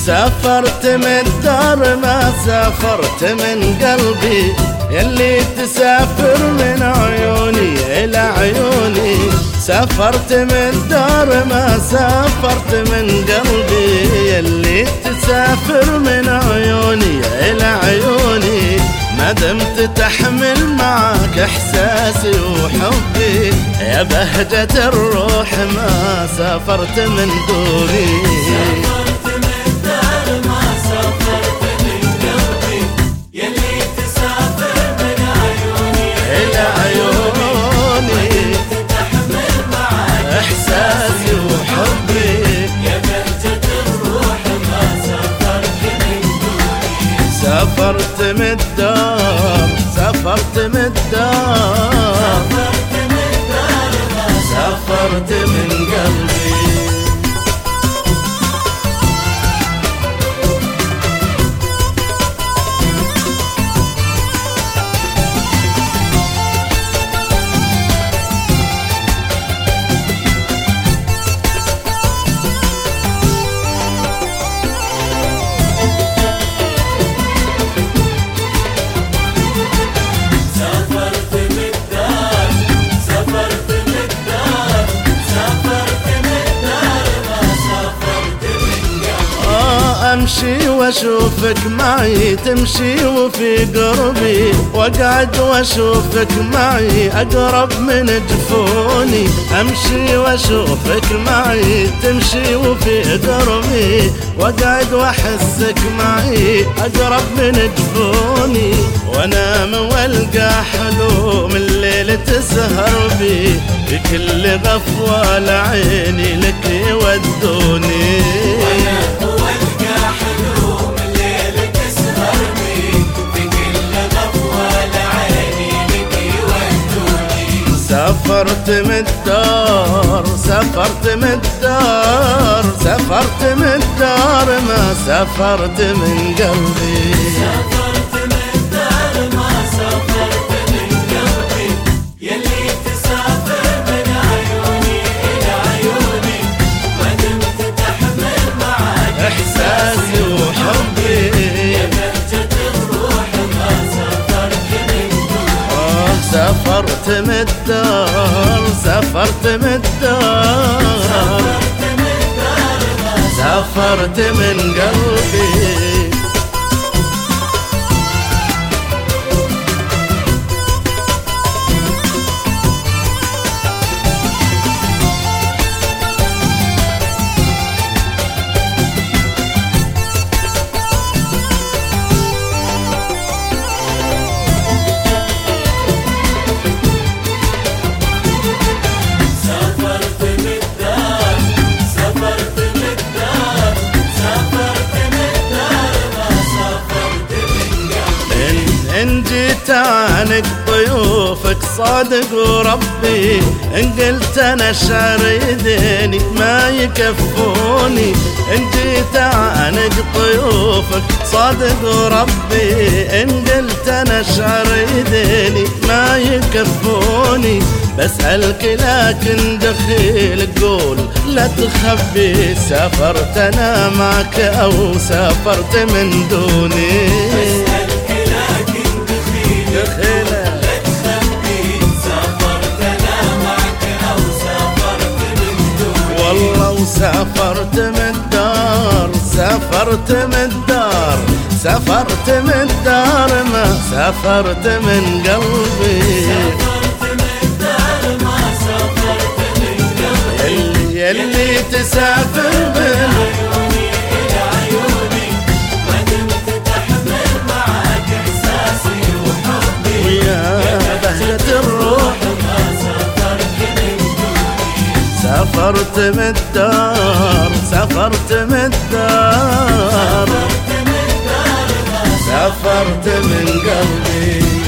سافرت من الدار ما سافرت من قلبي، يلي تسافر من عيوني إلى عيوني. سافرت من الدار ما سافرت من قلبي، يلي تسافر من عيوني إلى عيوني. ما دمت تحمل معك إحساسي وحبي، يا بهجة الروح ما سافرت من دوني. سافرت من الدار سافرت من الدار سافرت من قلبي. امشي واشوفك معي تمشي وفي قربي، واقعد واشوفك معي اقرب من جفوني. امشي واشوفك معي تمشي وفي قربي، واقعد واحسك معي اقرب من جفوني. وانام والقى حلوم الليل تسهر بي، بكل غفوة لعيني لك يودوني. سافرت من الدار سافرت من الدار سافرت من الدار ما سافرت من قلبي. سافرت من الدار ما سافرت من قلبي، يلي تسافر من عيوني إلى عيوني. ما دمت تحمل معك إحساسي وحبي، يا بهجة الروح ما سافرت من دوني. سافرت من الدار سافرت من الدار سافرت من قلبي. إن جيت عنك ضيوفك صادق وربي، إن قلت أنا شعر يديني ما يكفوني. إن جيت عنك ضيوفك صادق وربي، إن قلت أنا شعر يديني ما يكفوني. بسألك لكن دخيل قول لا تخبي، سافرت أنا معك أو سافرت من دوني. والله وسافرت من الدار سافرت من الدار سافرت من الدار ما سافرت من قلبي. سافرت من الدار ما سافرت من قلبي، يلي تسافر من عيوني إلى عيوني. ما دمت تحمل معك إحساسي وحبي، ويا بهجة الروح ما سافرت من دوني. سافرت من الدار سافرت من الدار سافرت من قلبي.